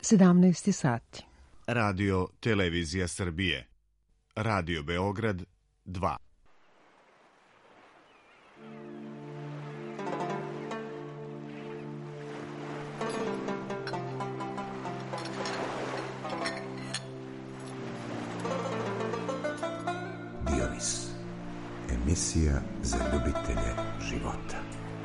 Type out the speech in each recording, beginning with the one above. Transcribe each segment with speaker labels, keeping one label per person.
Speaker 1: 17 sati.
Speaker 2: Radio Televizija Srbije. Radio Beograd 2.
Speaker 3: Dionis. Emisija za ljubitelje života.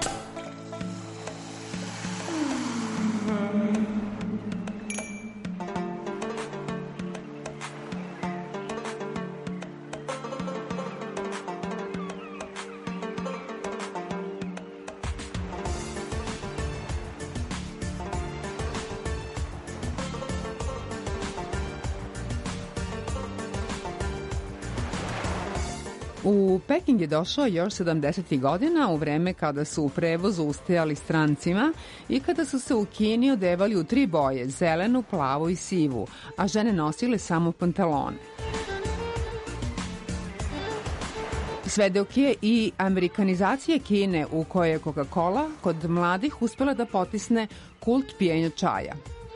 Speaker 1: U Peking je došao još 70. godina, u vreme kada su u prevozu ustajali strancima i kada su se u Kini odevali u 3 boje, zelenu, plavu i sivu, a žene nosile samo pantalone. Sve dok je i amerikanizacije Kine, u kojoj je Coca-Cola kod mladih uspela da potisne kult pijenja čaja.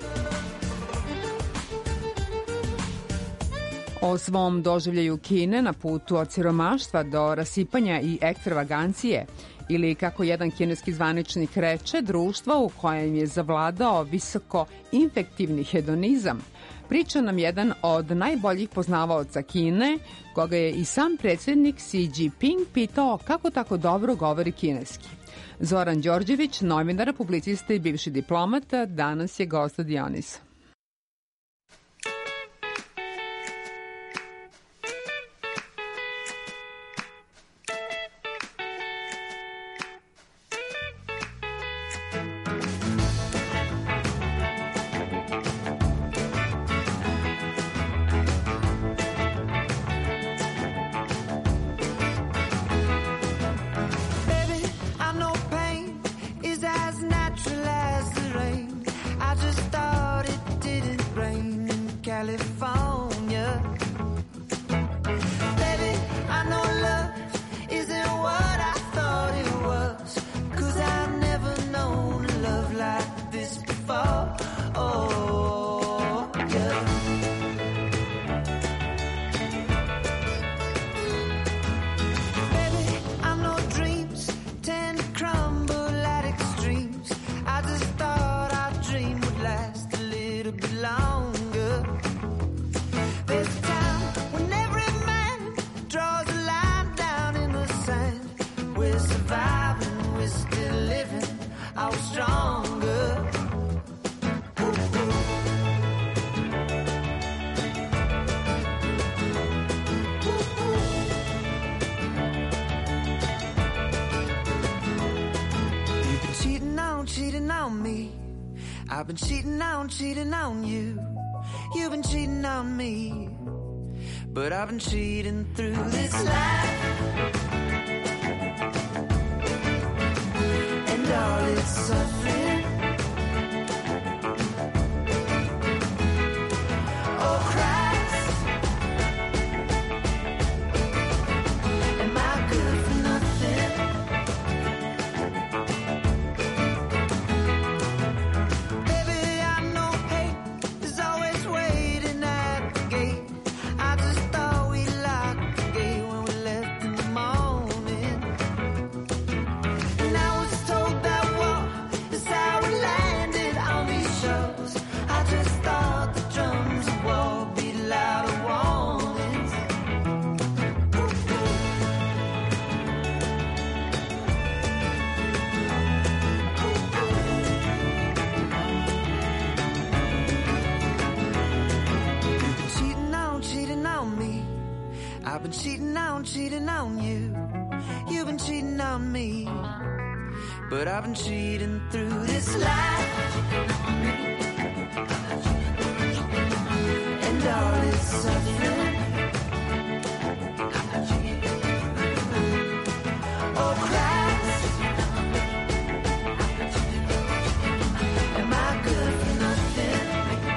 Speaker 1: O svom doživljaju Kine na putu od siromaštva do rasipanja i ekstravagancije, ili kako jedan kineski zvaničnik reče, društva u kojem je zavladao visoko infektivni hedonizam, priča nam jedan od najboljih poznavaoca Kine, koga je i sam predsjednik Xi Jinping pitao kako tako dobro govori kineski. Zoran Đorđević, novinar, publicista i bivši diplomata, danas je gost od Dionisa.
Speaker 4: I've been cheating on you. You've been cheating on me. But I've been cheating through this life. And all its suffering. Oh Christ, am I good for nothing? I've been cheating on you. You've been cheating on me. But I've been cheating through this life. And all its suffering. Oh Christ, am I good for nothing?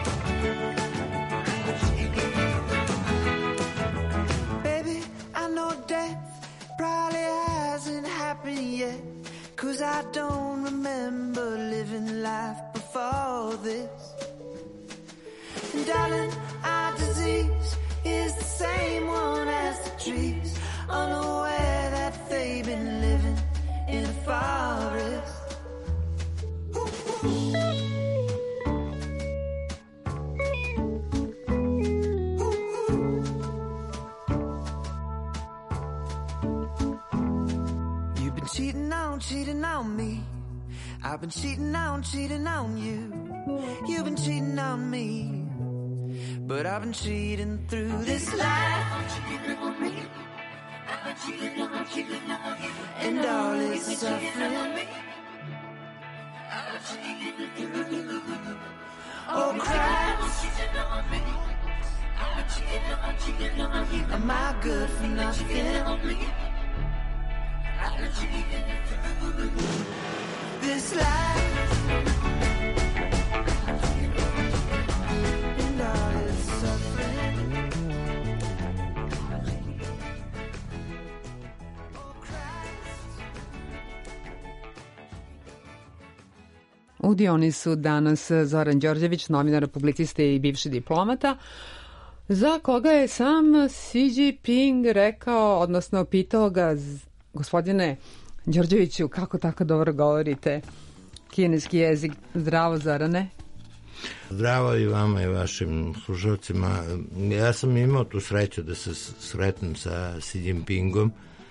Speaker 4: Baby, I know death probably hasn't happened yet, 'cause I don't remember living life before this. cheating on me. I've been cheating on you. You've been cheating on me. But I've been cheating through this life. And all is suffering. Oh, Christ. Am I good for nothing? This life and all its suffering.
Speaker 1: U Dionisu danas Zoran Đorđević, novinar, publicista i bivši diplomata, za koga je sam Xi Jinping rekao, odnosno pitao ga, gospodine Đorđeviću, kako tako dobro govorite kineski jezik? Zdravo, Zorane.
Speaker 5: Zdravo i vama i vašim slušalcima. Ja sam imao tu sreću da se sretnem sa Xi Jinpingom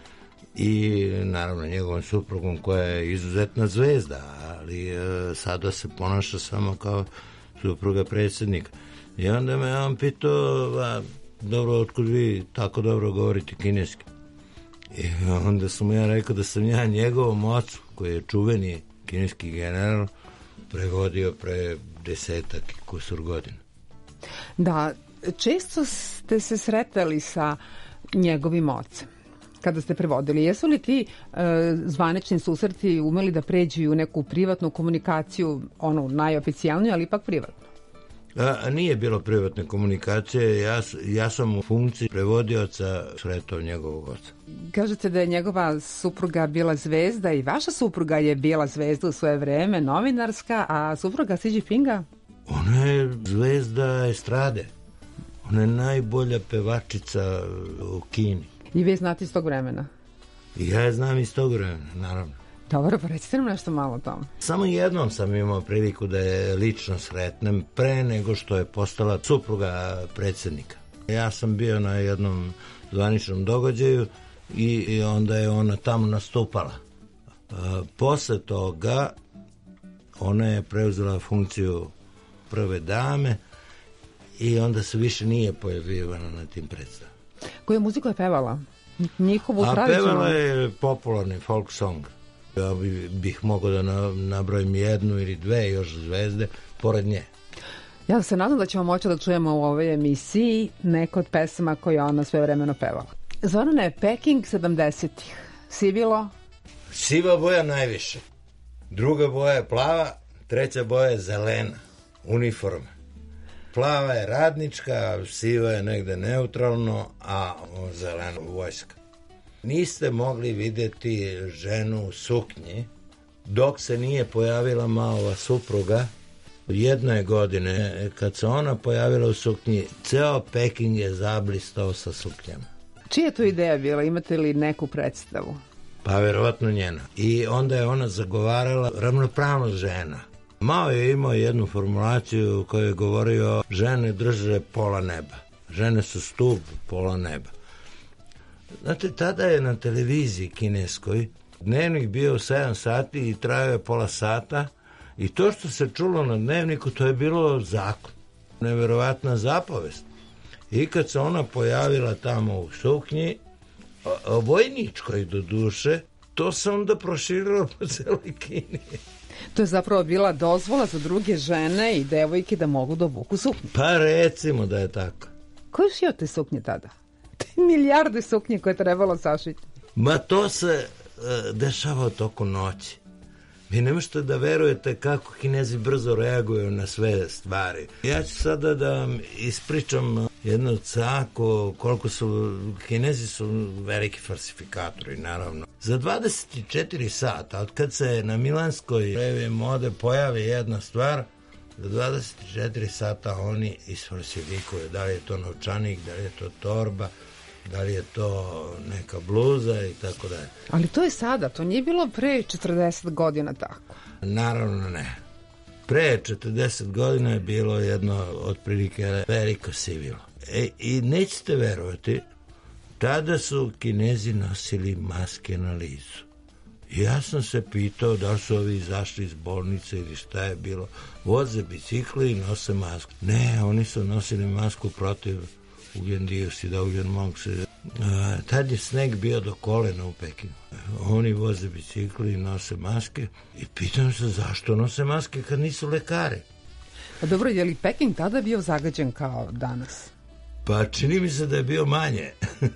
Speaker 5: i naravno njegovom suprugom koja je izuzetna zvezda, ali sada se ponaša samo kao supruga predsjednika. I onda me on pitao, dobro, otkud vi tako dobro govorite kineski? I onda sam ja rekao da sam ja njegovom ocu, koji je čuveni kineski general, prevodio pre 10-ak kusur godina.
Speaker 1: Da, često ste se sretali sa njegovim ocem kada ste prevodili. Jesu li ti zvanični susreti umeli da pređu u neku privatnu komunikaciju, onu najoficijalniju, ali ipak privatnu?
Speaker 5: Nije bilo privatne komunikacije, ja sam u funkciji prevodioca sretao njegovog oca.
Speaker 1: Kažete da je njegova supruga bila zvezda i vaša supruga je bila zvezda u svoje vreme, novinarska, a supruga Xi Jinpinga?
Speaker 5: Ona je zvezda estrade. Ona je najbolja pevačica u Kini.
Speaker 1: I vi znate iz tog vremena?
Speaker 5: I ja je znam iz tog vremena, naravno.
Speaker 1: Dobro, pa recite nam nešto malo o tom.
Speaker 5: Samo jednom sam imao priliku da je lično sretnem pre nego što je postala supruga predsjednika. Ja sam bio na jednom zvaničnom događaju i onda je ona tamo nastupala. Posle toga ona je preuzela funkciju prve dame i onda se više nije pojavljivala na tim predstavama.
Speaker 1: Koju muziku je pevala? Njihovu tradicionalnu?
Speaker 5: Pevala je popularni folk song. Ja bih mogao da nabrojim jednu ili dve još zvezde pored nje.
Speaker 1: Ja se nadam da ćemo moći da čujemo u ovoj emisiji neko od pesama koje ona sve vremeno pevala. Zorane, Peking 70-ih. Sivilo?
Speaker 5: Siva boja najviše. Druga boja je plava, treća boja je zelena. Uniforma. Plava je radnička, siva je negde neutralno, a zelena vojska. Niste mogli vidjeti ženu u suknji dok se nije pojavila Maova supruga. Jedne godine kad se ona pojavila u suknji, ceo Peking je zablistao sa suknjama.
Speaker 1: Čija je to ideja bila? Imate li neku predstavu?
Speaker 5: Pa verovatno njena. I onda je ona zagovarala ravnopravnost žena. Mao je imao jednu formulaciju u kojoj je govorio žene drže pola neba. Žene su stup pola neba. Znate, tada je na televiziji kineskoj dnevnik bio 7 sati i trajao je pola sata i to što se čulo na dnevniku, to je bilo zakon. Neverovatna zapovest. I kad se ona pojavila tamo u suknji, vojničkoj do duše, to se onda proširilo po celoj Kini.
Speaker 1: To je zapravo bila dozvola za druge žene i devojke da mogu da obuku suknje.
Speaker 5: Pa recimo da je tako.
Speaker 1: Ko je šio te suknje tada? Te milijarde suknje koje je trebalo sašiti.
Speaker 5: Ma to se dešava tokom noći. Vi ne možete da verujete kako Kinezi brzo reaguju na sve stvari. Ja ću sada da vam ispričam jednu caku, koliko su, Kinezi su veliki falsifikatori, naravno. Za 24 sata, od kad se na milanskoj revi mode pojavi jedna stvar, za 24 sata oni isfalsifikuju. Da li je to novčanik, da li je to torba, da li je to neka bluza i tako dalje.
Speaker 1: Ali to je sada, to nije bilo pre 40 godina tako.
Speaker 5: Naravno ne. Pre 40 godina je bilo jedno otprilike veliko sivilo. I nećete verovati, tada su Kinezi nosili maske na licu. I ja sam se pitao da li su ovi izašli iz bolnice ili šta je bilo. Voze bicikli i nose masku. Ne, oni su nosili masku protiv ugljen-dioksida, ugljen monoksid. Tad je sneg bio do kolena u Pekingu. Oni voze bicikli i nose maske i pitam se zašto nose maske kad nisu lekari.
Speaker 1: Pa dobro, je li Peking tada bio zagađen kao danas?
Speaker 5: Pa čini mi se da je bio manje.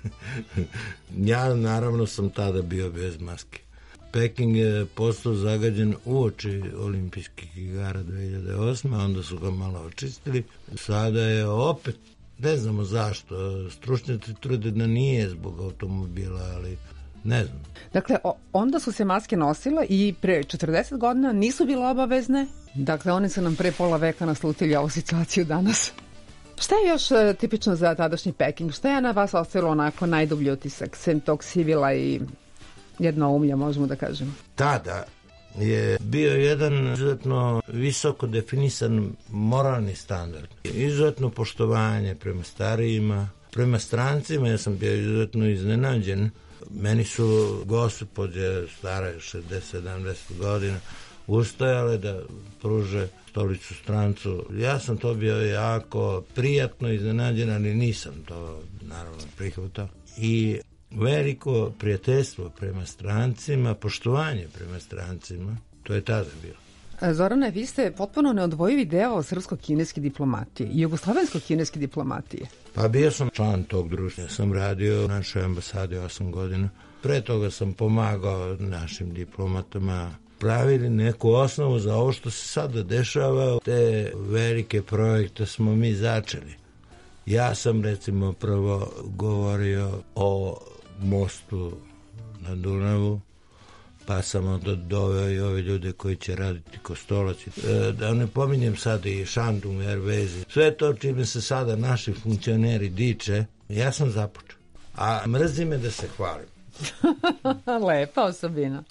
Speaker 5: Ja naravno sam tada bio bez maske. Peking je postao zagađen uoči olimpijskih igara 2008. Onda su ga malo očistili. Sada je opet, ne znamo zašto, stručnjaci tvrde da nije zbog automobila, ali ne znam.
Speaker 1: Dakle, onda su se maske nosile i pre 40 godina nisu bile obavezne. Dakle, oni su nam pre pola veka naslutili ovu situaciju danas. Šta je još tipično za tadašnji Peking? Šta je na vas ostavilo onako najdublji utisak, sem tog sivila i jednoumlja, možemo da kažemo?
Speaker 5: Tada je bio jedan izuzetno visoko definisan moralni standard. Izuzetno poštovanje prema starijima, prema strancima. Ja sam bio izuzetno iznenađen. Meni su gospođe stare 60-70 godina ustajale da pruže stolicu strancu. Ja sam to bio jako prijatno iznenađen, ali nisam to naravno prihvatao. I veliko prijateljstvo prema strancima, poštovanje prema strancima, to je tada bilo.
Speaker 1: Zorane, vi ste potpuno neodvojivi deo srpsko-kineske diplomatije i jugoslovensko-kineske diplomatije.
Speaker 5: Pa bio sam član tog društva. Sam radio u našoj ambasadi 8 godina. Pre toga sam pomagao našim diplomatama, pravili neku osnovu za ovo što se sada dešava. Te velike projekte smo mi začeli. Ja sam recimo prvo govorio o mostu na Dunavu, pa sam onda doveo i ove ljude koji će raditi Kostolac. Da ne pominjem sad i Shandong Airways. Sve to čime se sada naši funkcioneri diče, ja sam započeo. A mrzi me da se hvalim.
Speaker 1: Lepa osobina.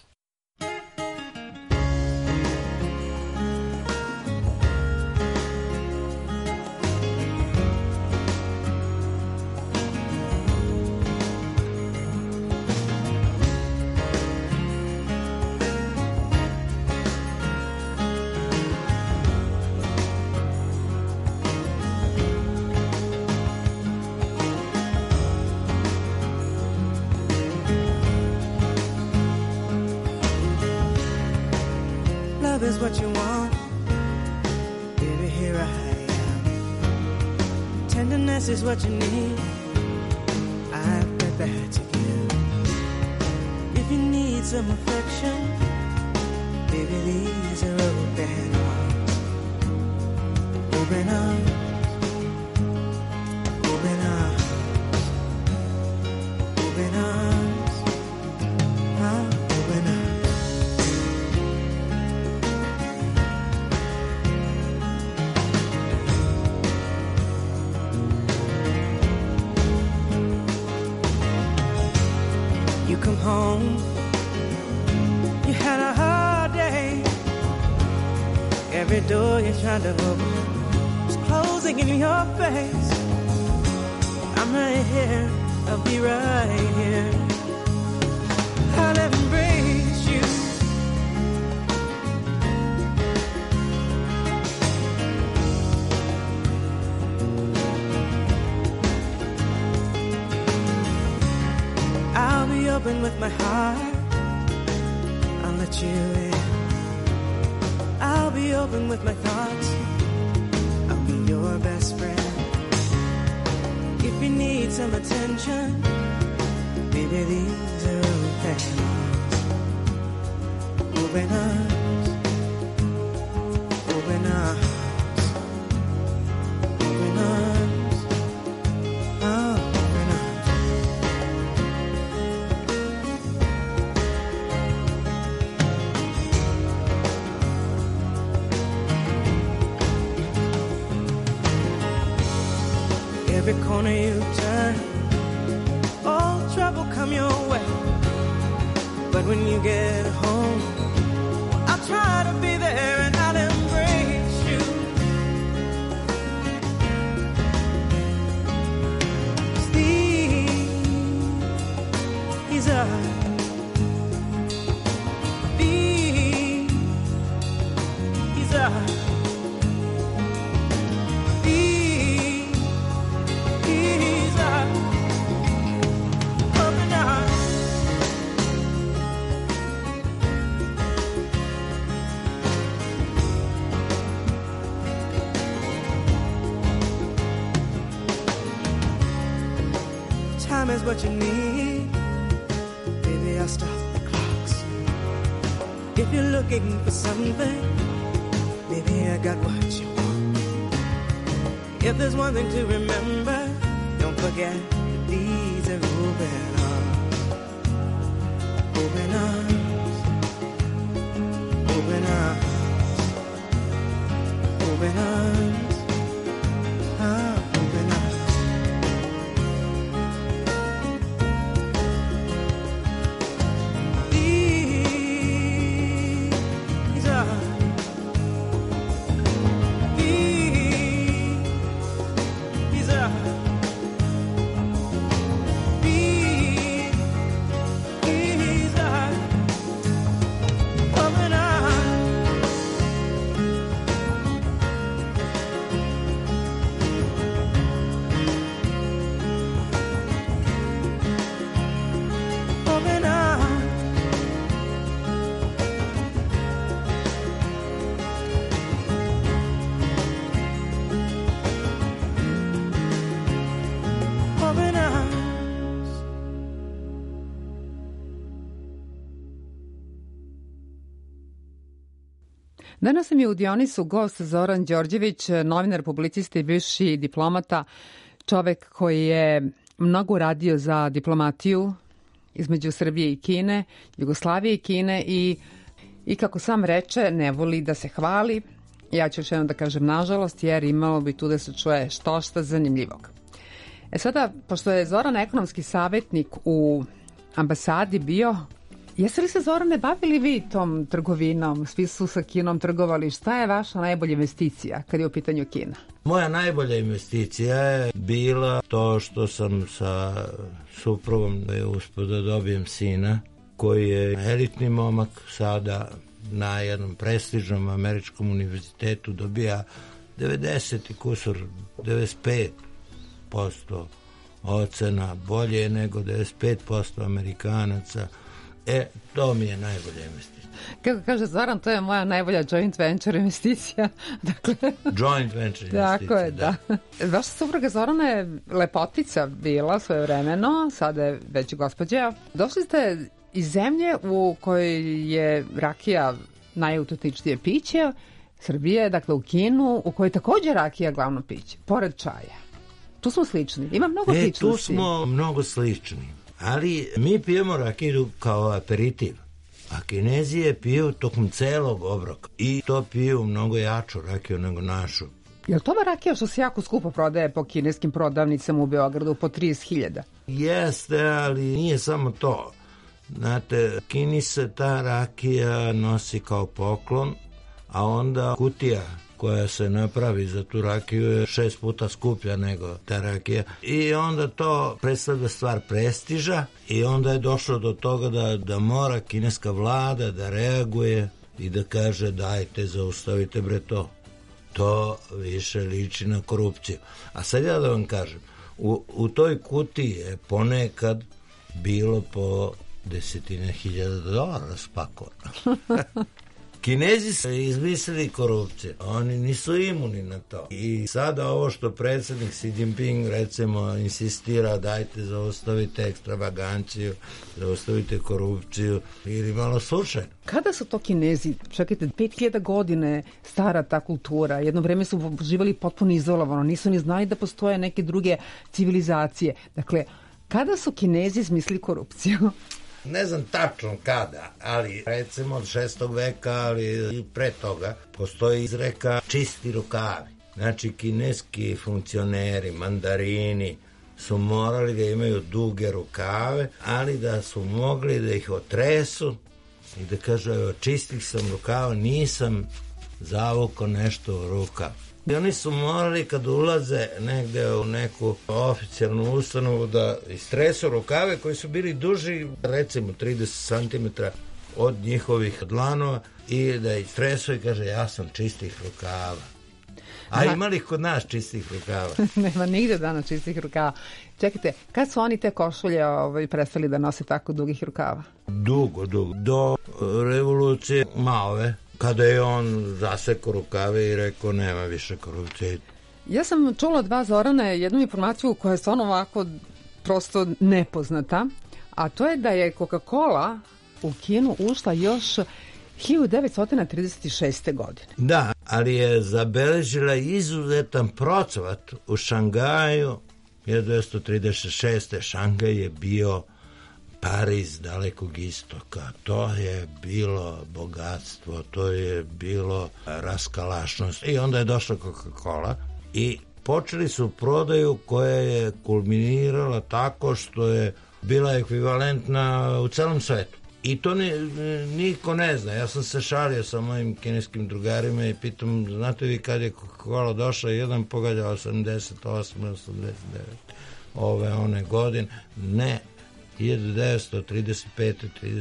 Speaker 4: Is what you want, baby, here I am. Tenderness is what you need, I've got that to give. If you need some affection, baby, these are open arms. Open arms, open arms, open arms, open arms. Come home, you had a hard day. Every door you tried to open was closing in your face. I'm right here, I'll be right here. I'll embrace you. Open with my heart, I'll let you in. I'll be open with my thoughts, I'll be your best friend. If you need some attention, baby, these are open arms. Open arms, open arms, open arms, oh. Every corner you turn, all trouble come your way. But when you get home, I'll try to be there and I'll embrace you. These are time is what you need, baby, I'll stop the clocks. If you're looking for something, maybe I got what you want. If there's one thing to remember, don't forget that these are open arms. Open arms. Open arms. Open arms. Ah, open arms. These are
Speaker 1: Danas nam je u Dionisu gost Zoran Đorđević, novinar, publicista i bivši diplomata, čovek koji je mnogo radio za diplomatiju između Srbije i Kine, Jugoslavije i Kine i kako sam reče, ne voli da se hvali. Ja ću još jednom da kažem nažalost, jer imalo bi tu da se čuje štošta zanimljivog. Sada, pošto je Zoran ekonomski savjetnik u ambasadi bio, jeste li se, Zorane, bavili vi tom trgovinom? Svi su sa Kinom trgovali. Šta je vaša najbolja investicija kad je u pitanju Kina?
Speaker 5: Moja najbolja investicija je bila to što sam sa suprugom uspio da dobijem sina, koji je elitni momak, sada na jednom prestižnom američkom univerzitetu dobija 90 i kusur, 95% ocena, bolje nego 95% Amerikanaca. To mi je najbolja investicija.
Speaker 1: Kako kaže Zoran, to je moja najbolja joint venture investicija. Dakle,
Speaker 5: joint venture investicija,
Speaker 1: tako je, da. Vaša supruga Zorana je lepotica bila svojevremeno, sada je već gospođa. Došli ste iz zemlje u kojoj je rakija najautentičnije piće, Srbije, dakle u Kinu, u kojoj je također rakija glavno piće, pored čaja. Tu smo slični, ima mnogo sličnosti.
Speaker 5: Tu smo mnogo slični. Ali mi pijemo rakiju kao aperitiv, a Kinezi je piju tokom celog obroka i to piju mnogo jaču rakiju nego našu.
Speaker 1: Je li to ova rakija što se jako skupo prodaje po kineskim prodavnicama u Beogradu po 30.000?
Speaker 5: Jeste, ali nije samo to. Znate, Kini se ta rakija nosi kao poklon, a onda kutija koja se napravi za tu rakiju je 6 puta skuplja nego ta rakija. I onda to predstavlja stvar prestiža i onda je došlo do toga da mora kineska vlada da reaguje i da kaže dajte, zaustavite bre to. To više liči na korupciju. A sad ja da vam kažem, u toj kutiji je ponekad bilo po $10,000 spakovano. Kinezi su izmislili korupciju, oni nisu imuni na to. I sada ovo što predsjednik Xi Jinping recimo insistira dajte zaustavite ekstravaganciju, zaustavite korupciju ili malo slučajno.
Speaker 1: Kada su to Kinezi, čekajte, 5000 godine stara ta kultura, jedno vreme su živali potpuno izolovano, nisu ni znali da postoje neke druge civilizacije. Dakle, kada su Kinezi izmislili korupciju?
Speaker 5: Ne znam tačno kada, ali recimo od 6. veka, ali i pre toga, postoji izreka čisti rukavi. Znači, kineski funkcioneri, mandarini su morali da imaju duge rukave, ali da su mogli da ih otresu i da kažu, evo, čistih sam rukava, nisam zavukao nešto u rukav. I oni su morali kad ulaze negde u neku oficijalnu ustanovu da istresu rukave koji su bili duži recimo 30 cm od njihovih dlanova i da istresu i kaže ja sam čistih rukava. A ima li kod nas čistih rukava?
Speaker 1: Nema nigde danas čistih rukava. Čekajte, kad su oni te košulje prestali da nose tako dugih rukava?
Speaker 5: Dugo. Do revolucije Maove. Kada je on zasekao rukave i rekao nema više korupcije.
Speaker 1: Ja sam čula od vas, Zorane, jednu informaciju koja je stvarno ovako prosto nepoznata, a to je da je Coca-Cola u Kinu ušla još 1936. godine.
Speaker 5: Da, ali je zabeležila izuzetan procvat u Šangaju 1236. Šangaj je bio Pariz dalekog istoka. To je bilo bogatstvo, to je bilo raskalašnost. I onda je došla Coca-Cola i počeli su prodaju koja je kulminirala tako što je bila ekvivalentna u celom svetu. I to niko ne zna. Ja sam se šalio sa mojim kineskim drugarima i pitam, znate vi kad je Coca-Cola došla? Jedan pogađa 88, 89, one godine. Ne, 1935.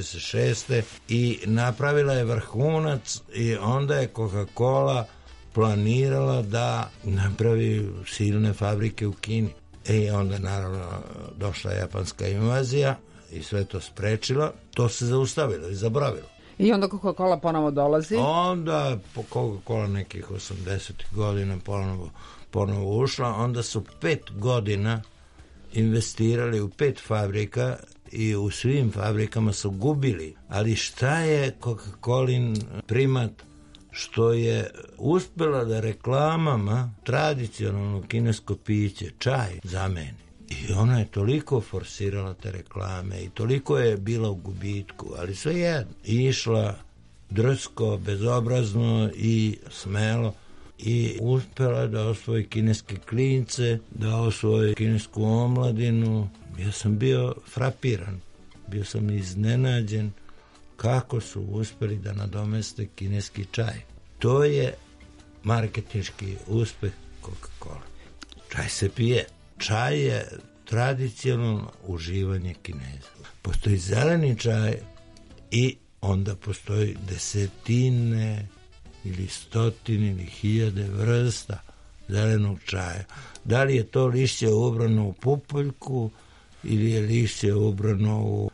Speaker 5: 36. i napravila je vrhunac i onda je Coca-Cola planirala da napravi silne fabrike u Kini. I onda naravno došla japanska invazija i sve to sprečila. To se zaustavilo i zaboravilo.
Speaker 1: I onda Coca-Cola ponovo dolazi?
Speaker 5: Onda Coca-Cola nekih 80. godina ponovo ušla. Onda su 5 godina investirali u 5 fabrika i u svim fabrikama su gubili. Ali šta je Coca-Colin primat? Što je uspela da reklamama tradicionalno kinesko piće, čaj, zameni. I ona je toliko forsirala te reklame i toliko je bila u gubitku, ali svejedno. Išla drsko, bezobrazno i smelo i uspela da osvoji kineske klince, da osvoji kinesku omladinu. Ja sam bio frapiran, bio sam iznenađen kako su uspeli da nadomeste kineski čaj. To je marketinški uspeh Coca-Cola. Čaj se pije. Čaj je tradicionalno uživanje Kineza. Postoji zeleni čaj i onda postoji desetine ili stotine ili hiljade vrsta zelenog čaja. Da li je to lišće ubrano u pupoljku ili je lišće ubrano u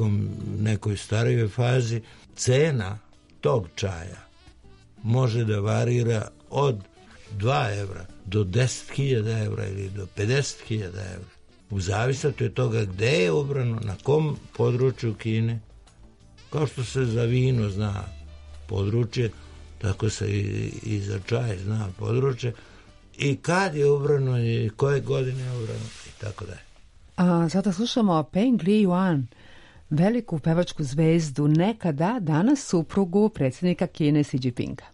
Speaker 5: nekoj starijoj fazi, cena tog čaja može da varira od 2 evra do 10.000 evra ili do 50.000 evra. U zavisnosti od toga gde je ubrano, na kom području Kine, kao što se za vino zna područje, tako se i za čaj zna područje, i kad je ubrano i koje godine je ubrano i tako dalje.
Speaker 1: A sada slušamo Peng Liyuan, veliku pevačku zvezdu nekada, danas suprugu predsjednika Kine Xi Jinpinga.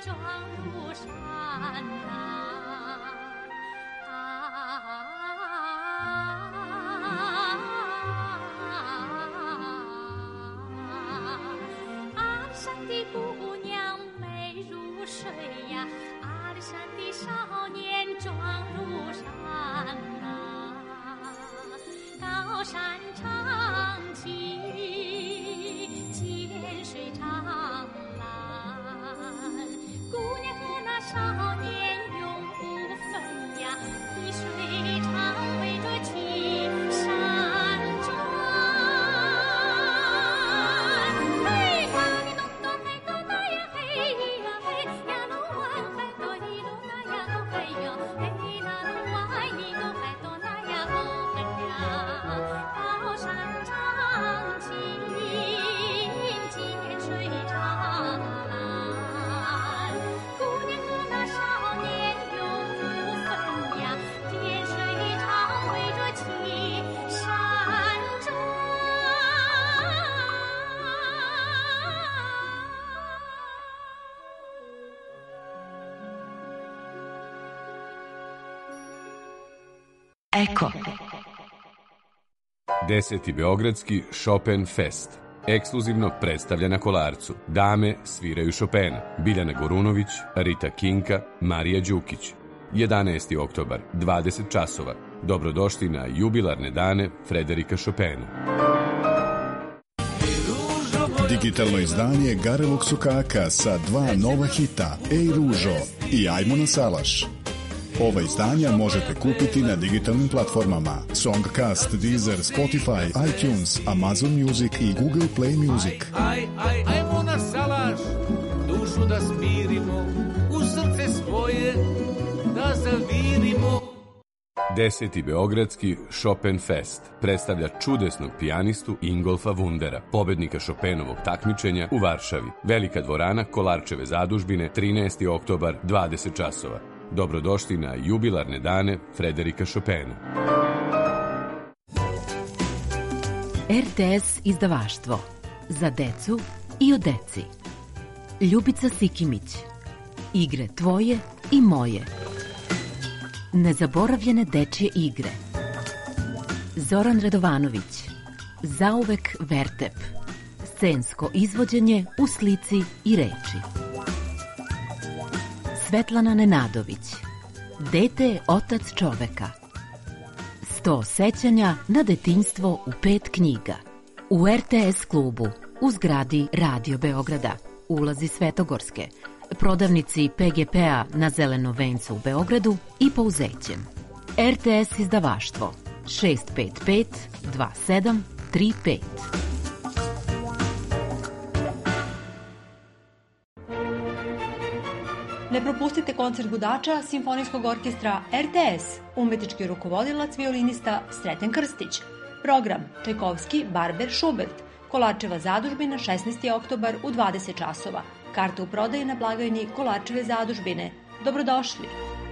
Speaker 6: 装如山阿里山的姑娘美如水呀，阿里山的少年壮如山高山长青，涧水长蓝，姑娘和那少年永不分呀，碧水长围着青山转。嘿，那里弄多嘿多那呀嘿呀嘿呀弄完嘿多一弄那呀弄嘿呀嘿那弄完一弄嘿多那呀弄嘿呀，高山长青，涧水长蓝，姑娘和那少年永不分呀，涧水长围着青山转。
Speaker 7: Eko.
Speaker 8: 10. Beogradski Chopin Fest. Ekskluzivno predstavlja na Kolarcu. Dame sviraju Chopina. Biljana Gorunović, Rita Kinka, Marija Đukić. 11. oktobar, 20 časova. Dobrodošli na jubilarne dane Frederika Chopina.
Speaker 9: Digitalno izdanje Garelog Sokaka sa 2 nova hita Ej Ružo i Ajmo na salaš. Ova izdanja možete kupiti na digitalnim platformama Songcast, Deezer, Spotify, iTunes, Amazon Music i Google Play Music.
Speaker 10: Ajmo na salaš, dušu da smirimo, u srce svoje da zavirimo.
Speaker 8: 10. Beogradski Chopin Fest predstavlja čudesnog pijanistu Ingolfa Wundera, pobednika Chopinovog takmičenja u Varšavi. Velika dvorana Kolarčeve zadužbine, 13. oktobar, 20 časova. Dobrodošli na jubilarne dane Frederika Chopina.
Speaker 7: RTS izdavaštvo. Za decu i o deci. Ljubica Sikimić. Igre tvoje i moje. Nezaboravljene dečje igre. Zoran Radovanović. Zauvek Vertep. Scensko izvođenje u slici i reči. Svetlana Nenadović. Dete je otac čoveka. 100 sećanja na detinjstvo u 5 knjiga. U RTS klubu u zgradi Radio Beograda, ulazi Svetogorske, prodavnici PGP-a na Zelenom vencu u Beogradu i Pouzećem. RTS izdavaštvo 655 2735.
Speaker 11: Ne propustite koncert gudača Simfonijskog orkestra RTS, umetnički rukovodilac violinista Sreten Krstić. Program Čajkovski, Barber, Schubert, Kolarčeva zadužbina 16. oktobar u 20 časova. Karte u prodaji na blagajni Kolarčeve zadužbine. Dobrodošli!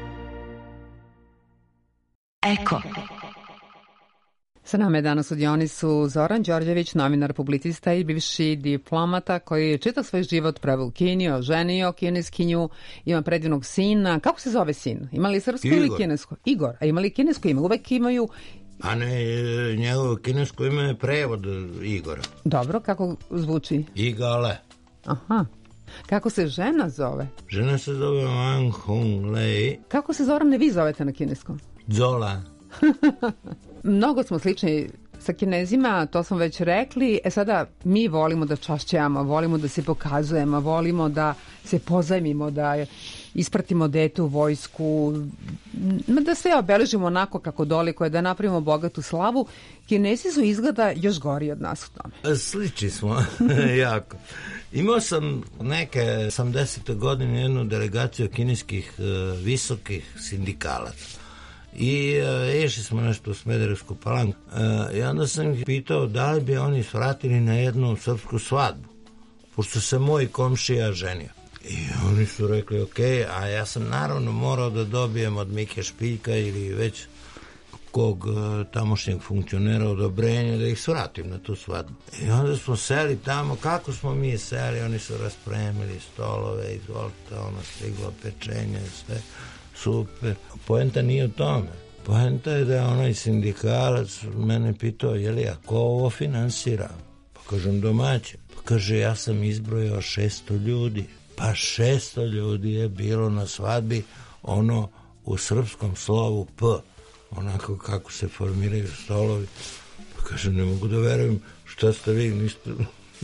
Speaker 7: Eko.
Speaker 1: Sa nama je danas u Dionisu Zoran Đorđević, novinar, publicista i bivši diplomata koji je čitav svoj život preveo u Kini, oženio kineskinju, ima predivnog sina. Kako se zove sin? Ima li srpsko ili kinesko? Igor. A ima li kinesko ime? Uvek imaju...
Speaker 5: A ne, njegovo kinesko ime je prevod Igora.
Speaker 1: Dobro, kako zvuči?
Speaker 5: Igale.
Speaker 1: Aha. Kako se žena zove?
Speaker 5: Žena se zove Wang Hong Lei.
Speaker 1: Kako se Zoran vi zovete na kineskom?
Speaker 5: Zola.
Speaker 1: Mnogo smo slični sa Kinezima, to smo već rekli. Sada mi volimo da čašćamo, volimo da se pokazujemo, volimo da se pozajmimo, da ispratimo dete u vojsku, da sve obeležimo onako kako dolikuje, da napravimo bogatu slavu. Kinezi su izgleda još gori od nas u tome.
Speaker 5: Slični smo, jako. Imao sam neke 80. godine jednu delegaciju kineskih visokih sindikalaca. I išli smo nešto u Smederevsku Palanku. I onda sam ih pitao da li bi oni svratili na jednu srpsku svadbu, pošto se moj komšija ženio. I oni su rekli ok, a ja sam naravno morao da dobijem od Mike Špiljka ili već kog tamošnjeg funkcionera odobrenje da ih svratim na tu svadbu. I onda smo seli tamo, kako smo mi seli, oni su raspremili stolove, izvolite, stiglo pečenje, sve super. Poenta nije u tome. Poenta je da je onaj sindikalac mene pitao, a ko ovo finansira? Pa kažem, domaće. Pa kaže, ja sam izbrojao 600 ljudi. Pa 600 ljudi je bilo na svadbi, ono u srpskom slovu P, onako kako se formiraju stolovi. Pa kažem, ne mogu da verujem, šta ste vi, niste,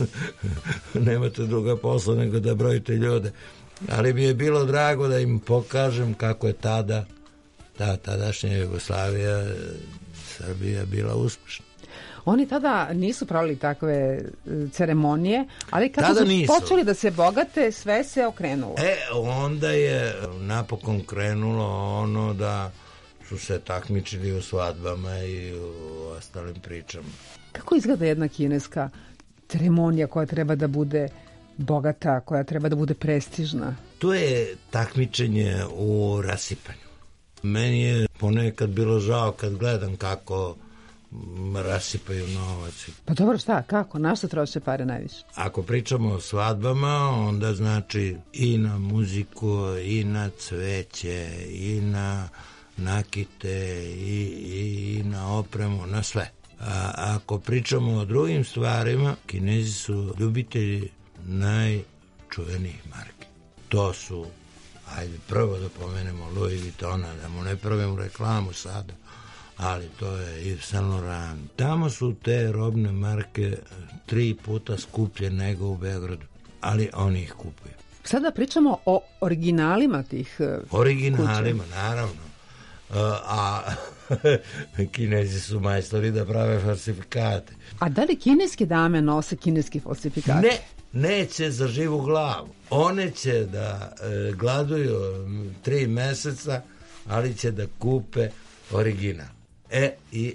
Speaker 5: nemate druga posla nego da brojite ljude. Ali mi je bilo drago da im pokažem kako je tadašnja Jugoslavija, Srbija bila uspešna.
Speaker 1: Oni tada nisu pravili takve ceremonije, ali kako
Speaker 5: tada
Speaker 1: su
Speaker 5: nisu
Speaker 1: počeli da se bogate, sve se okrenulo.
Speaker 5: Onda je napokon krenulo ono da su se takmičili u svadbama i u ostalim pričama.
Speaker 1: Kako izgleda jedna kineska ceremonija koja treba da bude bogata, koja treba da bude prestižna?
Speaker 5: To je takmičenje u rasipanju. Meni je ponekad bilo žao kad gledam kako rasipaju novac.
Speaker 1: Pa dobro, šta, kako? Na što troše pare najviše?
Speaker 5: Ako pričamo o svadbama, onda znači i na muziku, i na cveće, i na nakite, i na opremu, na sve. A ako pričamo o drugim stvarima, Kinezi su ljubitelji najčuvenijih marki. To su, ajde prvo da pomenemo Louis Vuittona, da mu ne pravimo reklamu sada, ali to je Yves Saint Laurent. Tamo su te robne marke 3 puta skuplje nego u Beogradu, ali oni ih kupuju.
Speaker 1: Sada pričamo o originalima tih
Speaker 5: originalima,
Speaker 1: kuća.
Speaker 5: Naravno. A Kinezi su majstori da prave falsifikate.
Speaker 1: A da li kineske dame nose kineski falsifikate?
Speaker 5: Ne, neće za živu glavu. One će da gladuju 3 meseca, ali će da kupe original. I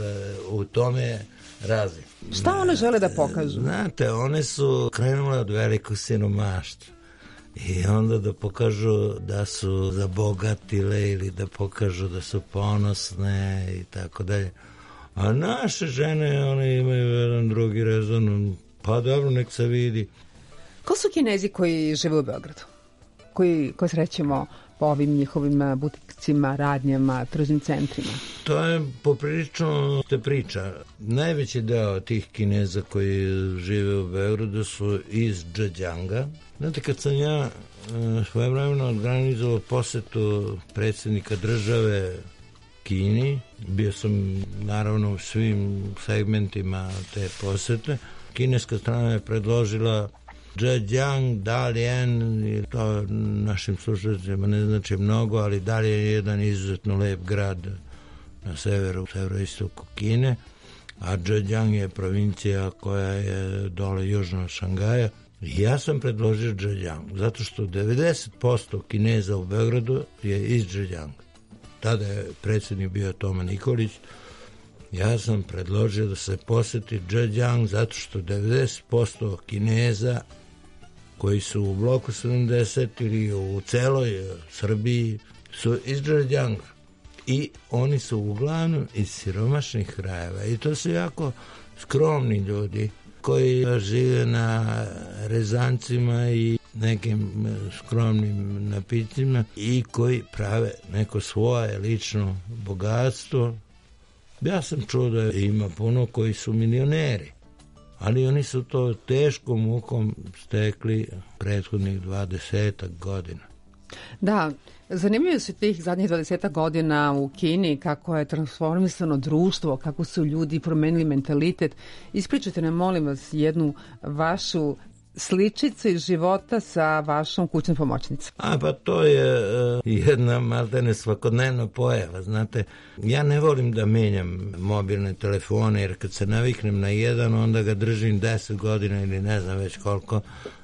Speaker 5: u tome je razlika.
Speaker 1: Šta one žele da pokažu?
Speaker 5: Znate, one su krenule od velikog siromaštva. I onda da pokažu da su zabogatile ili da pokažu da su ponosne i tako dalje. A naše žene, one imaju jedan drugi rezon. Pa dobro, nek se vidi.
Speaker 1: Ko su Kinezi koji žive u Beogradu? Koji srećemo po ovim njihovim butikcima, radnjama, tržnim centrima?
Speaker 5: To je poprilično te priča. Najveći deo tih Kineza koji žive u Beogradu su iz Zhejianga. Znate, kad sam ja svojevremeno organizovao posetu predsjednika države Kini, bio sam naravno u svim segmentima te posete. Kineska strana je predložila Zhejiang, Dalian, to našim slušateljima ne znači mnogo, ali Dalian je jedan izuzetno lep grad na severoistoku Kine, a Zhejiang je provincija koja je dole južno od Šangaja. Ja sam predložio Zhejiang, zato što 90% Kineza u Beogradu je iz Zhejianga. Tada je predsjednik bio Toma Nikolić. Ja sam predložio da se poseti Zhejiang, zato što 90% Kineza koji su u bloku 70 ili u celoj Srbiji su iz Zhejianga. I oni su uglavnom iz siromašnih krajeva. I to su jako skromni ljudi koji žive na rezancima i nekim skromnim napicima i koji prave neko svoje lično bogatstvo. Ja sam čuo da ima puno koji su milioneri, ali oni su to teškom mukom stekli prethodnih 20 godina.
Speaker 1: Da, zanimljivo su tih zadnjih 20 godina u Kini, kako je transformisano društvo, kako su ljudi promenili mentalitet. Ispričajte nam, molim vas, jednu vašu sličicu iz života sa vašom kućnom pomoćnicom.
Speaker 5: Pa to je jedna maltene svakodnevna pojava, znate. Ja ne volim da menjam mobilne telefone, jer kad se naviknem na jedan, onda ga držim 10 godina ili ne znam već koliko,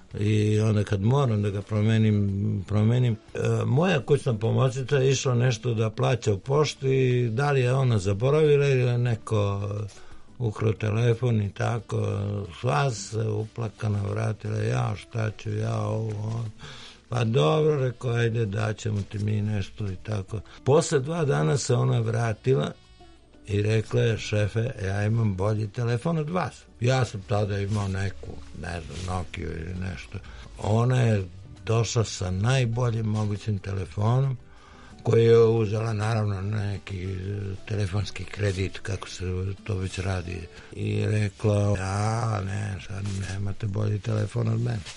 Speaker 5: i onda kad moram da ga promenim. Moja kućna pomoćnica je išla nešto da plaća u pošti, da li je ona zaboravila ili neko ukrao telefon i tako, sva se uplakana vratila, šta ću, ovo. Pa dobro, rekao, ajde, daćemo ti mi nešto i tako. Posle 2 dana se ona vratila i rekla je, šefe, ja imam bolji telefon od vas. Ja sam tada imao neku, ne znam, Nokia ili nešto. Ona je došla sa najboljim mogućim telefonom, koji je uzela naravno neki telefonski kredit, kako se to već radi, i rekla, ja, ne, sad nemate bolji telefon od mene.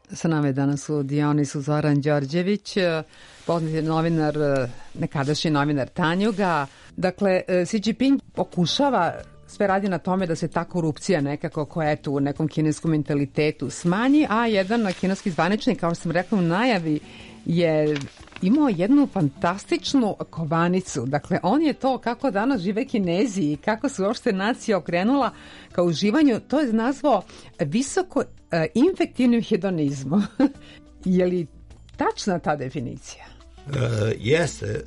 Speaker 1: Sa nama je danas u Dionisu Zoran Đorđević, poznati novinar, nekadašnji novinar Tanjuga. Dakle, Xi Jinping pokušava, sve radi na tome da se ta korupcija nekako koja je tu u nekom kineskom mentalitetu smanji, a jedan kineski zvaničnik, kao što sam rekla u najavi, je imao jednu fantastičnu kovanicu. Dakle, on je to kako danas žive Kinezi i kako se uopšte nacija okrenula ka uživanju, to je nazvao visoko infektivnim hedonizmom. Je li tačna ta definicija?
Speaker 5: Jeste.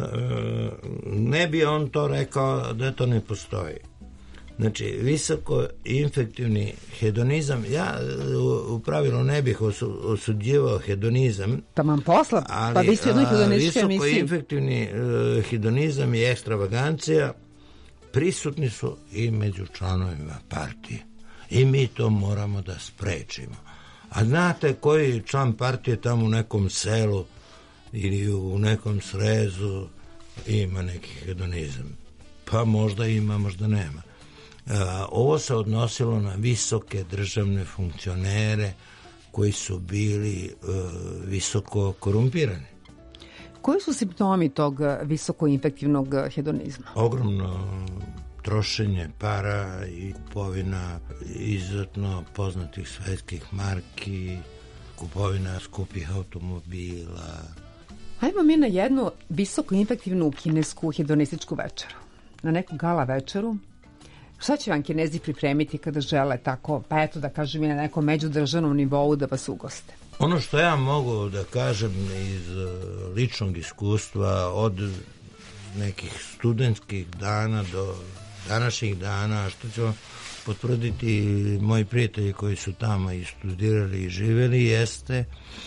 Speaker 5: Ne bi on to rekao da to ne postoji. Znači, visoko infektivni hedonizam, ja u pravilu ne bih osuđivao hedonizam.
Speaker 1: Taman posla, pa vi ste u jednoj hedonističkoj emisiji.
Speaker 5: Visoko infektivni hedonizam i ekstravagancija prisutni su i među članovima partije. I mi to moramo da sprečimo. A znate koji član partije tamo u nekom selu ili u nekom srezu ima neki hedonizam? Pa možda ima, možda nema. Ovo se odnosilo na visoke državne funkcionere koji su bili visoko korumpirani.
Speaker 1: Koji su simptomi tog visoko infektivnog hedonizma?
Speaker 5: Ogromno trošenje para i kupovina izuzetno poznatih svetskih marki, kupovina skupih automobila.
Speaker 1: Hajmo mi na jednu visoko infektivnu kinesku hedonističku večeru. Na neku gala večeru. Šta će vam Kinezi pripremiti kada žele tako, pa eto da kažem i na nekom međudržavnom nivou da vas ugoste?
Speaker 5: Ono što ja mogu da kažem iz ličnog iskustva od nekih studentskih dana do današnjih dana, što ću potvrditi moji prijatelji koji su tamo i studirali i živeli, jeste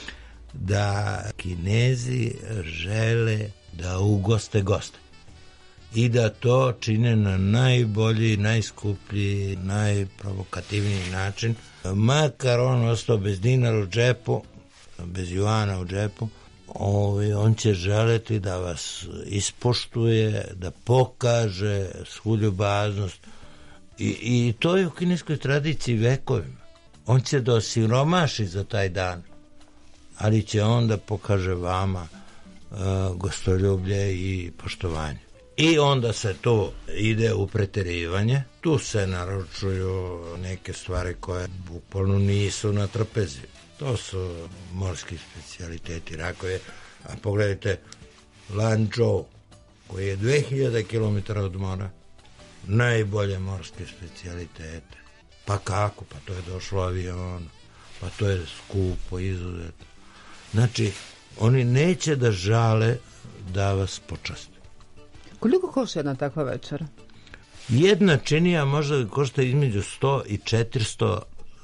Speaker 5: da Kinezi žele da ugoste goste. I da to čine na najbolji, najskuplji, najprovokativniji način. Makar on ostao bez dinara u džepu, bez juana u džepu, on će želeti da vas ispoštuje, da pokaže svu ljubaznost. I to je u kineskoj tradiciji vekovima. On će da osiromaši za taj dan, ali će onda pokaže vama gostoljublje i poštovanje. I onda se to ide u preterivanje. Tu se naručuju neke stvari koje bukvalno nisu na trpezi. To su morski specijaliteti, rakovi. A pogledajte Lanzhou, koji je 2000 km od mora, najbolje morske specijalitete. Pa kako? Pa to je došlo avion, pa to je skupo, izuzetno. Znači, oni neće da žale da vas počaste.
Speaker 1: Koliko košta jedna takva večera?
Speaker 5: Jedna činija možda košta između 100 i 400,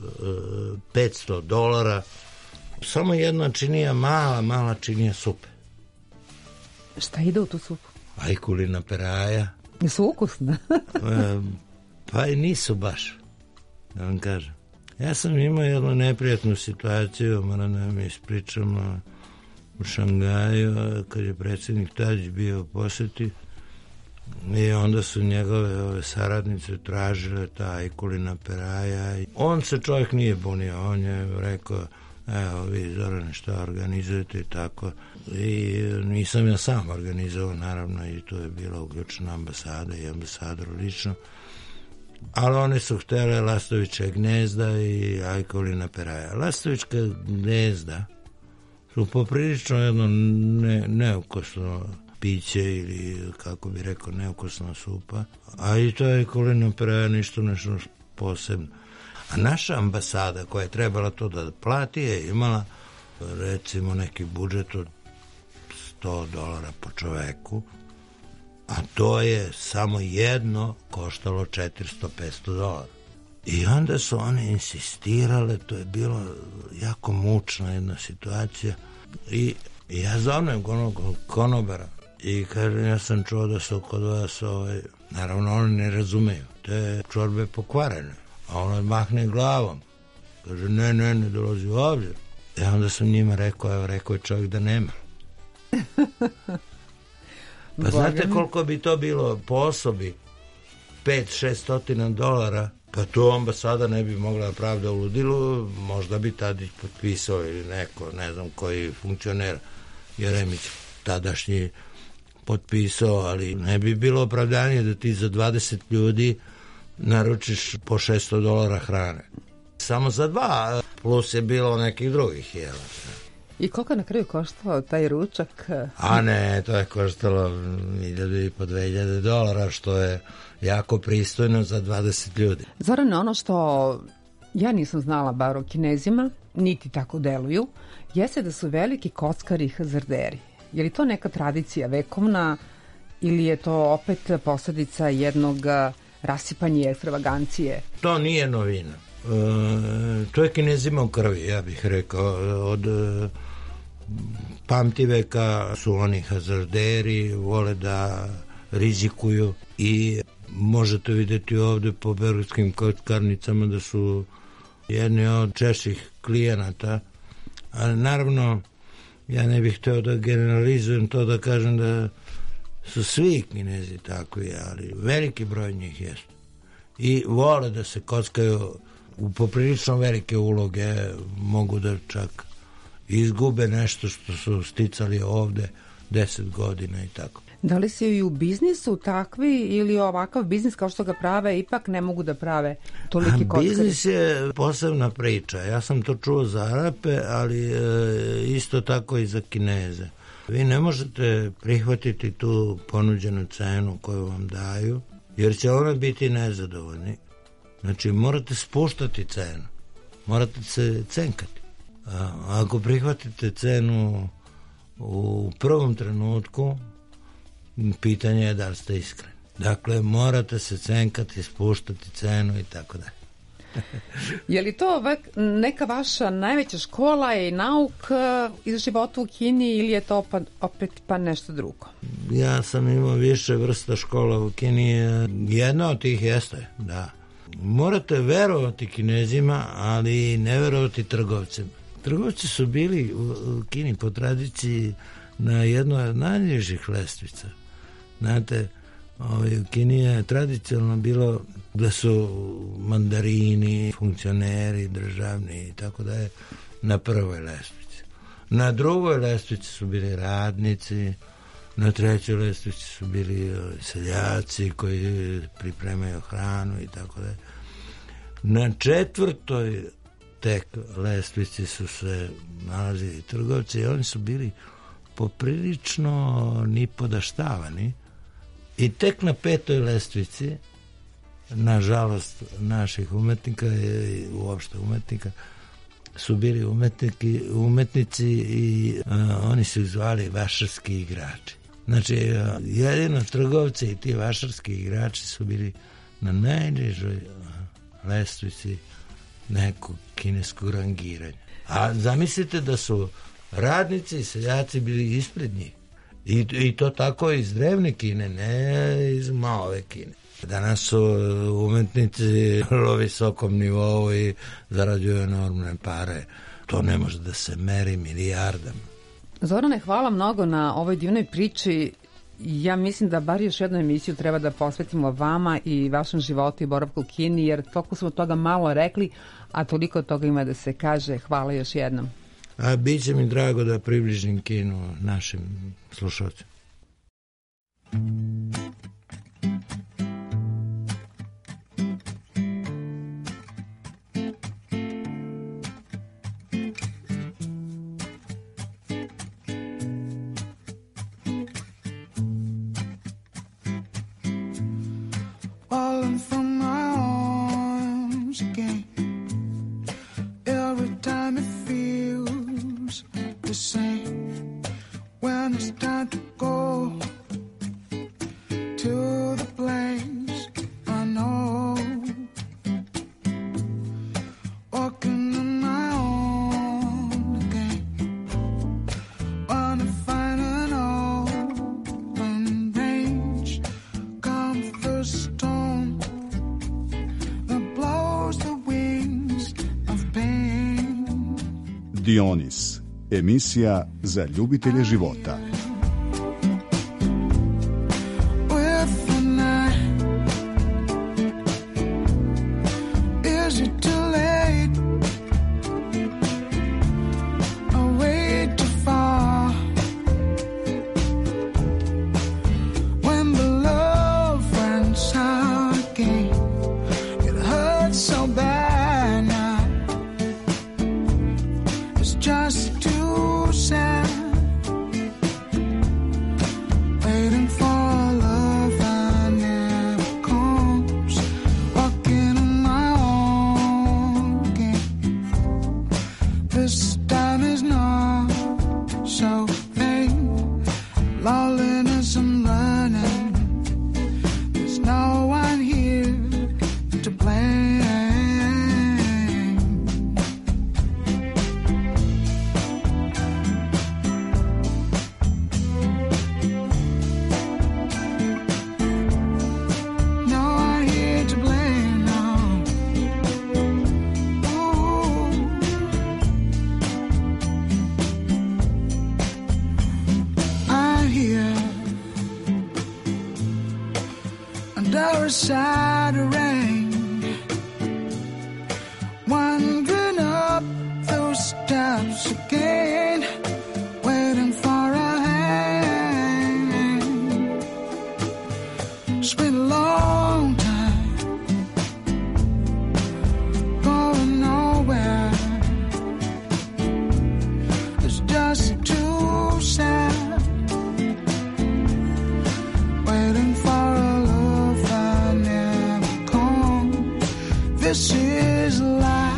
Speaker 5: $500. Samo jedna činija, mala činija supe.
Speaker 1: Šta ide u tu supu?
Speaker 5: Ajkulina peraja.
Speaker 1: Nisu ukusne?
Speaker 5: Pa i nisu baš, da vam kažem. Ja sam imao jednu neprijatnu situaciju, moram da vam ispričam, u Šangaju, kad je predsjednik Tadić bio u poseti, i onda su njegove saradnice tražile ta ajkulina peraja. On se čovjek nije bunio, on je rekao, evo vi Zorane šta organizujete i tako. I nisam ja sam organizovao, naravno, i tu je bila uključena ambasada i ambasador lično. Ali oni su htjeli lastoviće gnezda i ajkulina peraja. Lastovička gnezda su poprilično jedno neukusno piće ili, kako bi rekao, neukusna supa, a i to je kulina peraja nešto posebno. A naša ambasada koja je trebala to da plati je imala recimo neki budžet od $100 po čoveku, a to je samo jedno koštalo $400-500. I onda su one insistirale, to je bilo jako mučna jedna situacija, i ja zovem onog konobara i kažem, ja sam čuo da su kod vas, naravno oni ne razumeju, te čorbe pokvarene, a on odmahne glavom, kaže ne dolazi u obzir. I onda sam njima rekao je čovjek da nema. Pa znate koliko bi to bilo po osobi? $500-600 Pa tu ambasada ne bi mogla da pravda u ludilu, možda bi Tadić potpisao ili neko, ne znam koji funkcioner, Jeremić tadašnji potpisao, ali ne bi bilo opravdanje da ti za 20 ljudi naručiš po $600 hrane. Samo za 2, plus je bilo nekih drugih jela.
Speaker 1: I koliko na kraju koštao taj ručak?
Speaker 5: A ne, to je koštalo $1.500-2.000, što je jako pristojno za 20 ljudi.
Speaker 1: Zorane, ono što ja nisam znala bar o Kinezima, niti tako deluju, jeste da su veliki kockari i hazarderi. Je li to neka tradicija vekovna ili je to opet posledica jednog rasipanja i ekstravagancije?
Speaker 5: To nije novina. To je Kinezima u krvi, ja bih rekao. Od pamtiveka su oni hazarderi, vole da rizikuju i možete vidjeti ovde po beogradskim kockarnicama da su jedni od češćih klijenata. Ali naravno, ja ne bih hteo da generalizujem to, da kažem da su svi Kinezi takvi, ali veliki broj njih jeste. I vole da se kockaju u poprilično velike uloge, mogu da čak izgube nešto što su sticali ovde 10 godina i tako.
Speaker 1: Da li se i u biznisu takvi ili ovakav biznis kao što ga prave ipak ne mogu da prave toliki kockari?
Speaker 5: Biznis je posebna priča. Ja sam to čuo za Arape, ali isto tako i za Kineze. Vi ne možete prihvatiti tu ponuđenu cenu koju vam daju, jer će ona biti nezadovoljni. Znači, morate spuštati cenu. Morate se cenkati. Ako prihvatite cenu u prvom trenutku, pitanje je da li ste iskreni. Dakle, morate se cenkati, spuštati cenu i tako dalje.
Speaker 1: Je li to neka vaša najveća škola i nauk iz života u Kini ili je to opet nešto drugo?
Speaker 5: Ja sam imao više vrsta škola u Kini. Jedna od tih jeste, da. Morate verovati Kinezima, ali ne verovati trgovcima. Trgovci su bili u Kini po tradiciji na jednoj od najnižih lestvica. Znate, u Kini je tradicionalno bilo da su mandarini, funkcioneri, državni i tako da je na prvoj lestvici. Na drugoj lestvici su bili radnici, na trećoj lestvici su bili seljaci koji pripremaju hranu i tako da je. Na četvrtoj tek lestvici su se nalazili trgovci i oni su bili poprilično nipodaštavani i tek na petoj lestvici, nažalost naših umetnika i uopšte umetnika, su bili umetnici i oni su zvali vašarski igrači. Znači, jedino trgovci i ti vašarski igrači su bili na najnižoj lestvici nekog kineskog rangiranja. A zamislite da su radnici i seljaci bili ispred njih. I to tako iz drevne Kine, ne iz Maove Kine. Danas su umetnici na visokom nivou i zarađuju enormne pare. To ne može da se meri milijardama.
Speaker 1: Zorane, hvala mnogo na ovoj divnoj priči. Ja mislim da bar još jednu emisiju treba da posvetimo vama i vašem životu i boravku u Kini, jer toliko smo toga malo rekli, a toliko toga ima da se kaže. Hvala još jednom.
Speaker 5: A bit će mi drago da približim Kinu našim slušalcima.
Speaker 12: Falling from my arms again. Every time it feels the same. When it's time to go to the place I know. Walking on my own again. Wanna find an open range. Come the storm that blows the wings of pain.
Speaker 9: Dionis, emisija za ljubitelje života.
Speaker 12: With the night just too sad. Waiting for a love that never comes. Walking on my own again. This time is not so vain. Loneliness I'm learning. There's no one here to blame. Side of rain, wandering up those steps again, waiting for a hand. It's been a long time, going nowhere. It's just too sad, waiting for a love. This is life.